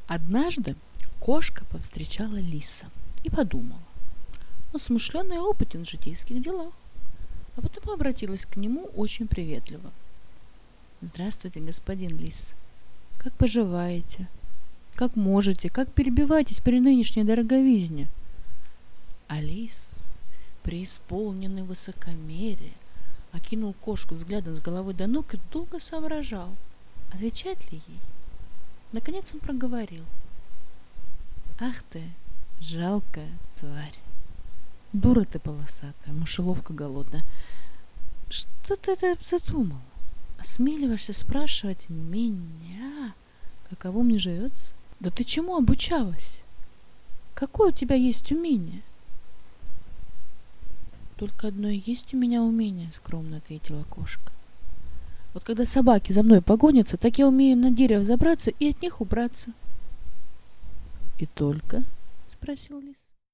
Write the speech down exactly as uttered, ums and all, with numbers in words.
Однажды кошка повстречала лиса и подумала: он смышленый и опытен в житейских делах. А потом обратилась к нему очень приветливо. «Здравствуйте, господин лис. Как поживаете? Как можете? Как перебиваетесь при нынешней дороговизне?» А лис, преисполненный высокомерия, окинул кошку взглядом с головы до ног и долго соображал, отвечать ли ей. Наконец он проговорил: «Ах ты, жалкая тварь! Дура ты полосатая, мышеловка голодная! Что ты это задумала? Осмеливаешься спрашивать меня, каково мне живется? Да ты чему обучалась? Какое у тебя есть умение?» «Только одно и есть у меня умение», — скромно ответила кошка. «Вот когда собаки за мной погонятся, так я умею на дерево забраться и от них убраться». «И только?» — спросил лис.